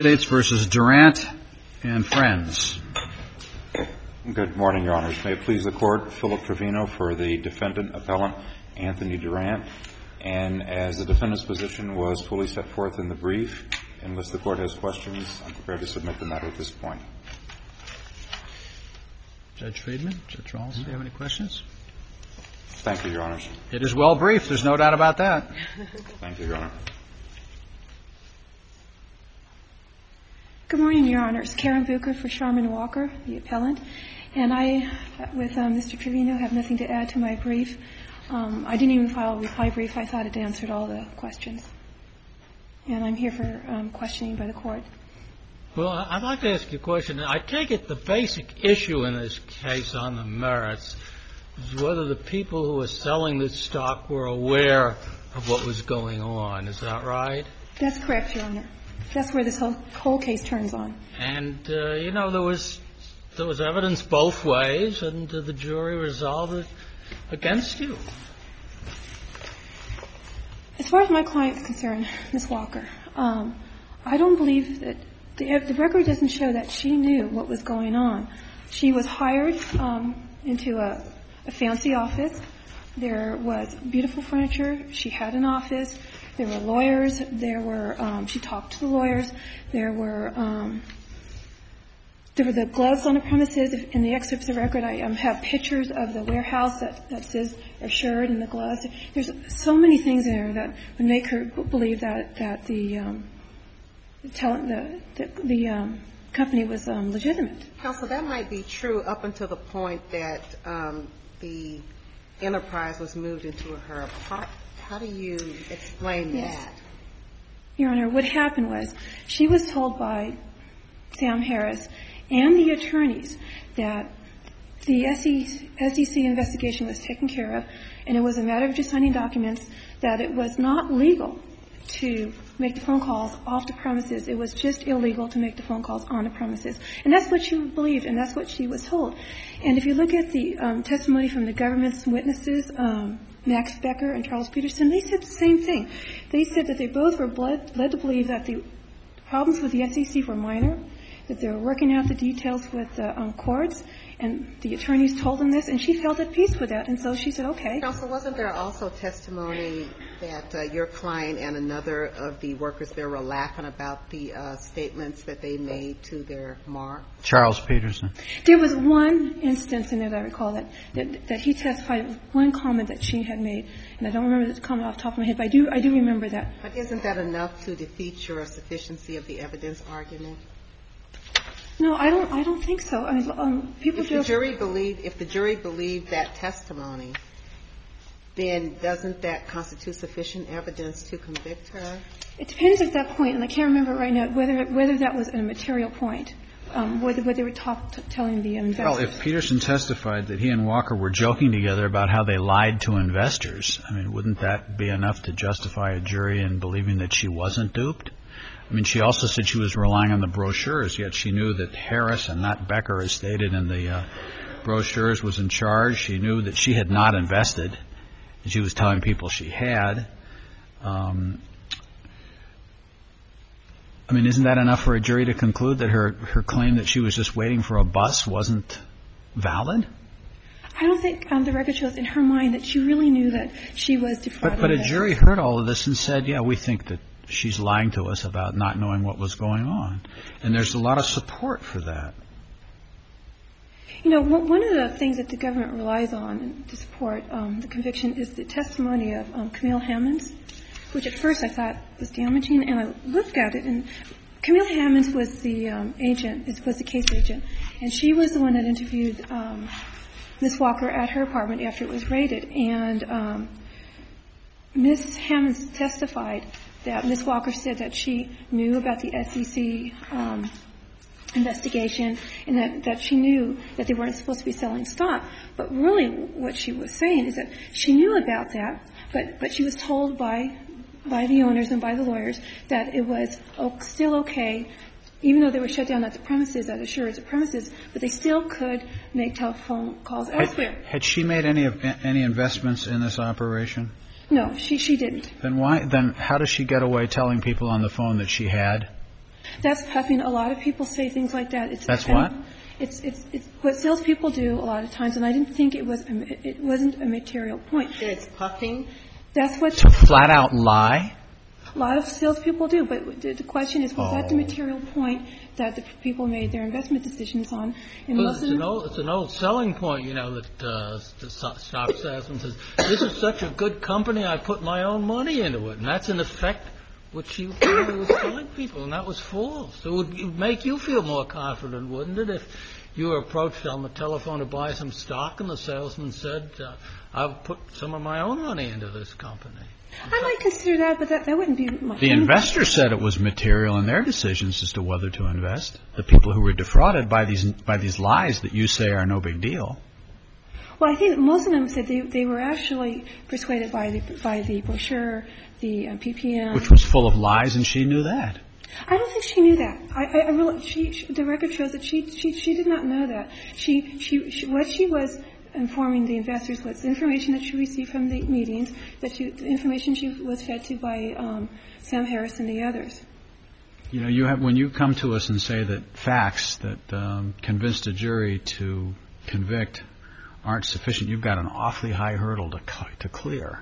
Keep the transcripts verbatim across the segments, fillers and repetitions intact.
States versus Durant and Friends. Good morning, Your Honors. May it please the Court, Philip Trevino for the defendant appellant Anthony Durant. And as the defendant's position was fully set forth in the brief, unless the Court has questions, I'm prepared to submit the matter at this point. Judge Friedman, Judge Rawls, do you have any questions? Thank you, Your Honors. It is well briefed. There's no doubt about that. Thank you, Your Honor. Good morning, Your Honors. Karen Bucher for Sharman Walker, the appellant. And I, with um, Mister Trevino, have nothing to add to my brief. Um, I didn't even file a reply brief. I thought it answered all the questions. And I'm here for um, questioning by the Court. Well, I'd like to ask you a question. I take it the basic issue in this case on the merits is whether the people who were selling this stock were aware of what was going on. Is that right? That's correct, Your Honor. That's where this whole, whole case turns on. And, uh, you know, there was there was evidence both ways, and uh, the jury resolved it against you. As far as my client is concerned, Miz Walker, um, I don't believe that the, the record doesn't show that she knew what was going on. She was hired um, into a, a fancy office. There was beautiful furniture. She had an office. There were lawyers. There were, um, she talked to the lawyers. There were, um, there were the gloves on the premises. In the excerpts of the record, I um, have pictures of the warehouse that, that says assured and the gloves. There's so many things in there that would make her believe that, that the, um, tell, the, the, the um, company was um, legitimate. Counsel, that might be true up until the point that um, the enterprise was moved into her apartment. How do you explain yes. that? Your Honor, what happened was she was told by Sam Harris and the attorneys that the S E C investigation was taken care of, and it was a matter of just signing documents, that it was not legal to make the phone calls off the premises. It was just illegal to make the phone calls on the premises. And that's what she believed, and that's what she was told. And if you look at the um, testimony from the government's witnesses, um, Max Becker and Charles Peterson, they said the same thing. They said that they both were led, led to believe that the problems with the S E C were minor, that they were working out the details with the um, courts, and the attorneys told them this, and she felt at peace with that. And so she said, okay. Counsel, wasn't there also testimony that uh, your client and another of the workers there were laughing about the uh, statements that they made to their mark? Charles Peterson. There was one instance in there that I recall that, that, that he testified with one comment that she had made, and I don't remember the comment off the top of my head, but I do, I do remember that. But isn't that enough to defeat your sufficiency of the evidence argument? No, I don't. I don't think so. I mean, um, people if just. The jury believed, if the jury believed that testimony, then doesn't that constitute sufficient evidence to convict her? It depends at that point, and I can't remember right now whether whether that was a material point, um, whether whether they were talk, t- telling the investors. Well, if Peterson testified that he and Walker were joking together about how they lied to investors, I mean, wouldn't that be enough to justify a jury in believing that she wasn't duped? I mean, she also said she was relying on the brochures, yet she knew that Harris and not Becker, as stated in the uh, brochures, was in charge. She knew that she had not invested, and she was telling people she had. Um, I mean, isn't that enough for a jury to conclude that her, her claim that she was just waiting for a bus wasn't valid? I don't think um, the record shows in her mind that she really knew that she was defrauding. But, but a jury heard all of this and said, yeah, we think that she's lying to us about not knowing what was going on. And there's a lot of support for that. You know, one of the things that the government relies on to support um, the conviction is the testimony of um, Camille Hammonds, which at first I thought was damaging. And I looked at it, and Camille Hammonds was the um, agent, was the case agent. And she was the one that interviewed um, Miz Walker at her apartment after it was raided. And um, Miz Hammonds testified that Miz Walker said that she knew about the S E C um, investigation and that, that she knew that they weren't supposed to be selling stock. But really what she was saying is that she knew about that, but, but she was told by by the owners and by the lawyers that it was still okay, even though they were shut down at the premises, at Assured's premises, but they still could make telephone calls elsewhere. Had, had she made any any investments in this operation? No, she she didn't. Then why? Then how does she get away telling people on the phone that she had? That's puffing. A lot of people say things like that. It's That's what? It's, it's, it's what salespeople do a lot of times, and I didn't think it was, a, it wasn't a material point. It's puffing? That's what To flat out lie? a lot of salespeople do, but the, the question is, was Oh. that the material point that the people made their investment decisions on? And Well, most it's of an them, old, it's an old selling point, you know, that uh, the so- stock salesman says, this is such a good company, I put my own money into it. And that's, in effect, what she really was telling people, and that was false. So it would, it would make you feel more confident, wouldn't it, if you were approached on the telephone to buy some stock and the salesman said, uh, I've put some of my own money into this company. I might consider that, but that, that wouldn't be my The point. investors said it was material in their decisions as to whether to invest. The people who were defrauded by these by these lies that you say are no big deal. Well, I think most of them said they, they were actually persuaded by the, by the brochure, the uh, P P M. Which was full of lies, and she knew that. I don't think she knew that. I, I, I really, she, she, the record shows that she, she, she did not know that. She, she, she, what she was informing the investors was the information that she received from the meetings, that she, the information she was fed to by um, Sam Harris and the others. You know, you have when you come to us and say that facts that um, convinced a jury to convict aren't sufficient, you've got an awfully high hurdle to to clear.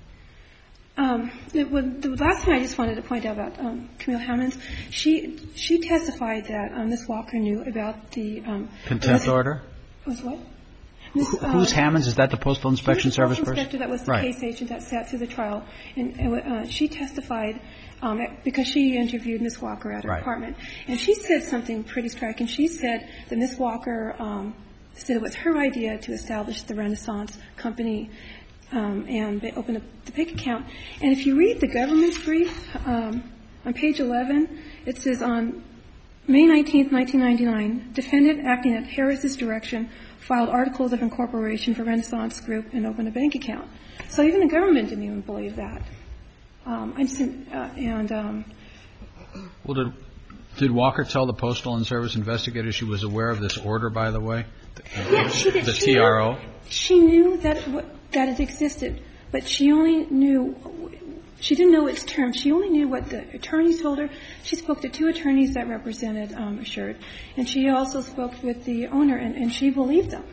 Um, the, well, the last thing I just wanted to point out about um, Camille Hammonds, she she testified that um, Miz Walker knew about the um, Contempt was, order? Was what? Miz, Who, uh, who's Hammonds? Is that the Postal Inspection She was Service the postal person? inspector that was the Right. case agent that sat through the trial, and, and uh, she testified um, because she interviewed Miz Walker at her Right. apartment, and she said something pretty striking. She said that Miz Walker um, said it was her idea to establish the Renaissance Company, um, and they opened up the PIC account. And if you read the government's brief um, on page eleven, it says on May nineteenth, nineteen ninety-nine, defendant acting at Harris's direction filed articles of incorporation for Renaissance Group and opened a bank account. So even the government didn't even believe that. Um, I just didn't, uh, and um, Well, did, did Walker tell the Postal and Service investigator she was aware of this order, by the way? The, yeah, she did. the she T R O? Knew, she knew that it, wa- that it existed, but she only knew. She didn't know its terms. She only knew what the attorneys told her. She spoke to two attorneys that represented um, Assured, and she also spoke with the owner, and, and she believed them.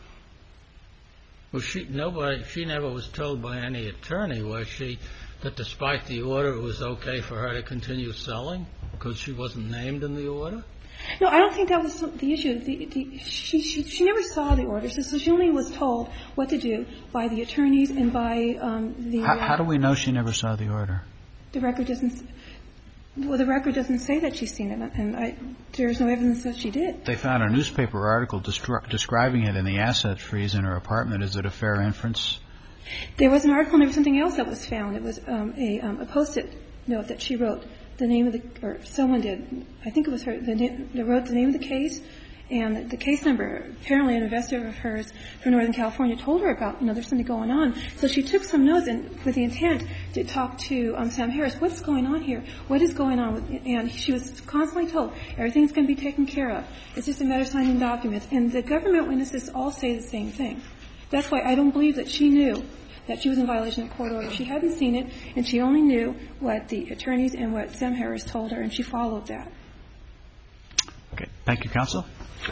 Well, she nobody. She never was told by any attorney, was she, that despite the order, it was okay for her to continue selling because she wasn't named in the order? No, I don't think that was the issue. The, the, she, she, she never saw the order, so, so she only was told what to do by the attorneys and by um, the. How, how do we know she never saw the order? The record doesn't. Well, the record doesn't say that she's seen it, and I, there's no evidence that she did. They found a newspaper article destru- describing it in the asset freeze in her apartment. Is it a fair inference? There was an article and there was something else that was found. It was um, a, um, a post-it note that she wrote. The name of the, or someone did. I think it was her. The, they wrote the name of the case and the case number. Apparently, an investor of hers from Northern California told her about, you know, there's something going on. So she took some notes and with the intent to talk to um, Sam Harris. What's going on here? What is going on? With, and she was constantly told everything's going to be taken care of. It's just a matter of signing documents. And the government witnesses all say the same thing. That's why I don't believe that she knew that she was in violation of court order. She hadn't seen it, and she only knew what the attorneys and what Sam Harris told her, and she followed that. Okay. Thank you, counsel.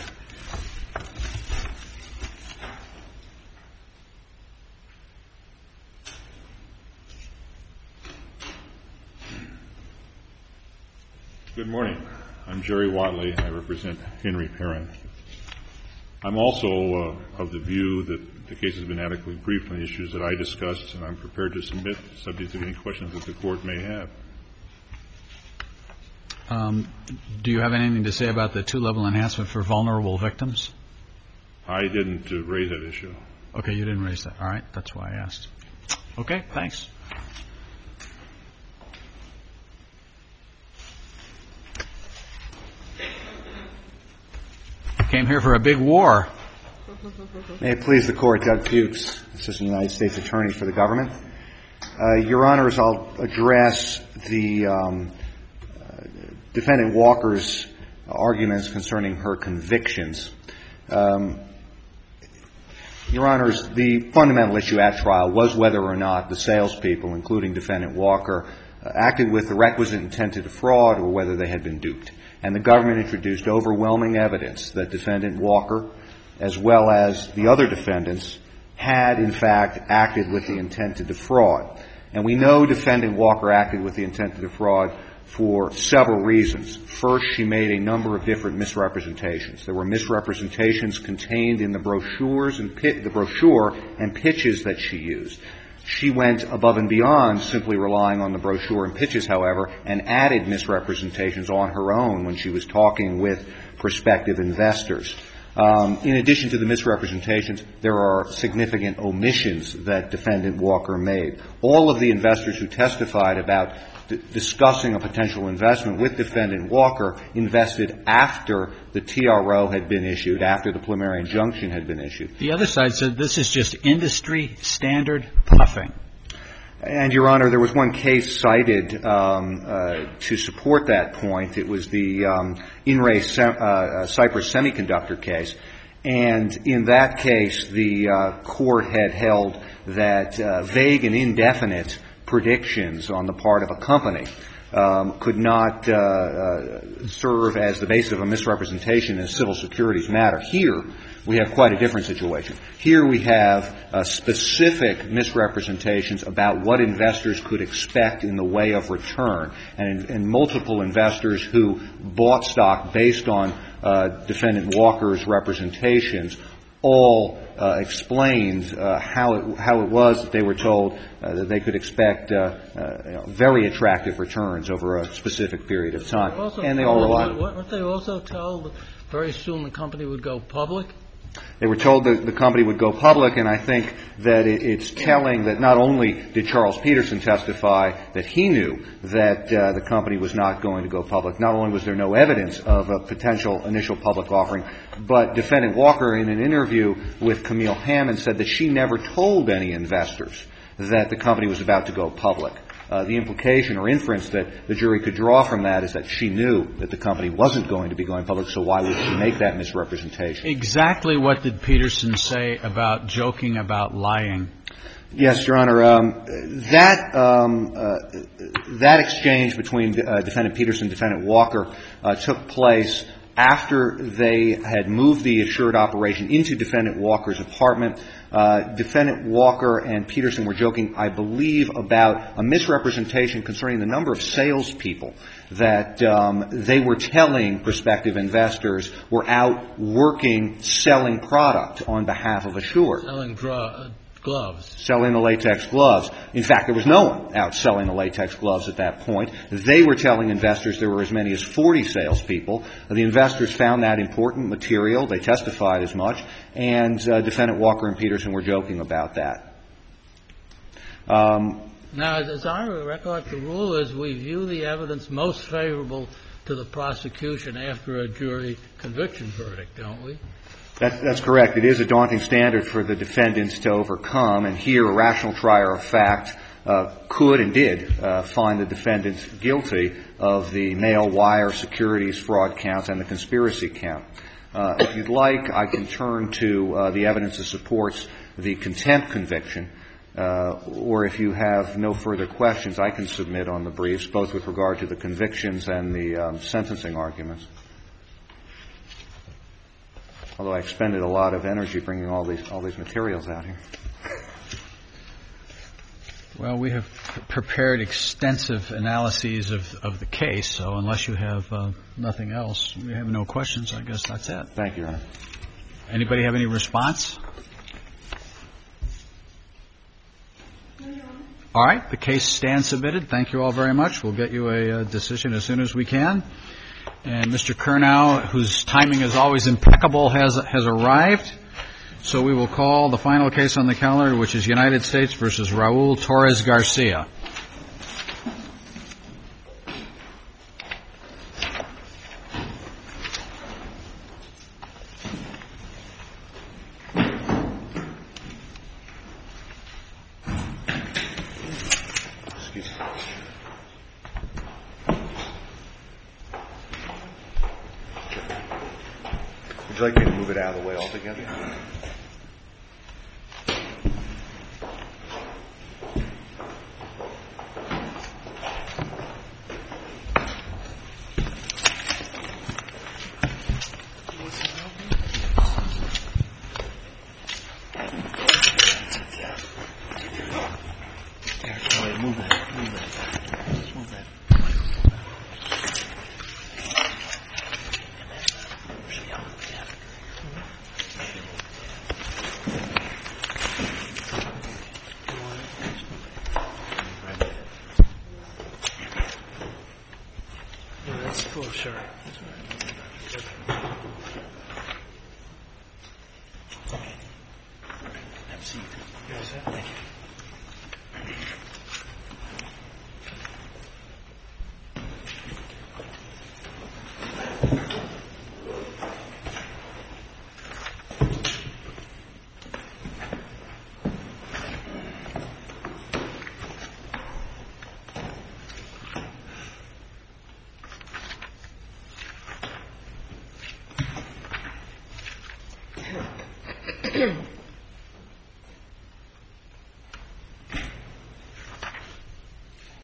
Good morning. I'm Jerry Watley. I represent Henry Perrin. I'm also uh, of the view that the case has been adequately briefed on the issues that I discussed, and I'm prepared to submit subject to any questions that the court may have. Um, do you have anything to say about the two-level enhancement for vulnerable victims? I didn't uh, raise that issue. Okay, you didn't raise that. All right, that's why I asked. Okay, thanks. Came here for a big war. May it please the Court, Doug Fuchs, Assistant United States Attorney for the government. Uh, Your Honors, I'll address the um, uh, Defendant Walker's arguments concerning her convictions. Um, Your Honors, the fundamental issue at trial was whether or not the salespeople, including Defendant Walker, acted with the requisite intent to defraud or whether they had been duped. And the government introduced overwhelming evidence that Defendant Walker, as well as the other defendants, had in fact acted with the intent to defraud. And we know Defendant Walker acted with the intent to defraud for several reasons. First, she made a number of different misrepresentations. There were misrepresentations contained in the brochures and pit, the brochure and pitches that she used. She went above and beyond simply relying on the brochure and pitches, however, and added misrepresentations on her own when she was talking with prospective investors. Um, in addition to the misrepresentations, there are significant omissions that Defendant Walker made. All of the investors who testified about d- discussing a potential investment with Defendant Walker invested after the T R O had been issued, after the preliminary injunction had been issued. The other side said this is just industry standard puffing. And, Your Honor, there was one case cited um, uh, to support that point. It was the um, In Re Sem- uh, Cypress Semiconductor case. And in that case, the uh, court had held that uh, vague and indefinite predictions on the part of a company um, could not uh, uh, serve as the basis of a misrepresentation in a civil securities matter. Here, we have quite a different situation. Here we have uh, specific misrepresentations about what investors could expect in the way of return, and, and multiple investors who bought stock based on uh, Defendant Walker's representations all uh, explained uh, how it how it was that they were told uh, that they could expect uh, uh, you know, very attractive returns over a specific period of time, and they all relied. Weren't they also told that very soon the company would go public? They were told that the company would go public, and I think that it, it's telling that not only did Charles Peterson testify that he knew that uh, the company was not going to go public, not only was there no evidence of a potential initial public offering, but Defendant Walker in an interview with Camille Hammond said that she never told any investors that the company was about to go public. Uh, the implication or inference that the jury could draw from that is that she knew that the company wasn't going to be going public, so why would she make that misrepresentation? Exactly what did Peterson say about joking about lying? Yes, Your Honor. Um, that um, uh, that exchange between uh, Defendant Peterson and Defendant Walker uh, took place after they had moved the assured operation into Defendant Walker's apartment. Uh, Defendant Walker and Peterson were joking, I believe, about a misrepresentation concerning the number of salespeople that um, they were telling prospective investors were out working, selling product on behalf of Assured. Selling dra- gloves. Selling the latex gloves. In fact, there was no one out selling the latex gloves at that point. They were telling investors there were as many as forty salespeople. The investors found that important material. They testified as much. And uh, Defendant Walker and Peterson were joking about that. Um, now, as I recollect, the rule is we view the evidence most favorable to the prosecution after a jury conviction verdict, don't we? That's, that's correct. It is a daunting standard for the defendants to overcome, and here a rational trier of fact uh, could and did uh, find the defendants guilty of the mail wire securities fraud count and the conspiracy count. Uh, if you'd like, I can turn to uh, the evidence that supports the contempt conviction, uh, or if you have no further questions, I can submit on the briefs, both with regard to the convictions and the um, sentencing arguments. Although I expended a lot of energy bringing all these all these materials out here. Well, we have prepared extensive analyses of, of the case, so unless you have uh, nothing else, we have no questions. I guess that's it. Thank you, Your Honor. Anybody have any response? All right. The case stands submitted. Thank you all very much. We'll get you a, a decision as soon as we can. And Mister Curnow, whose timing is always impeccable, has has arrived. So we will call the final case on the calendar, which is United States versus Raul Torres Garcia. Excuse me. Would you like me to move it out of the way altogether? Thank you.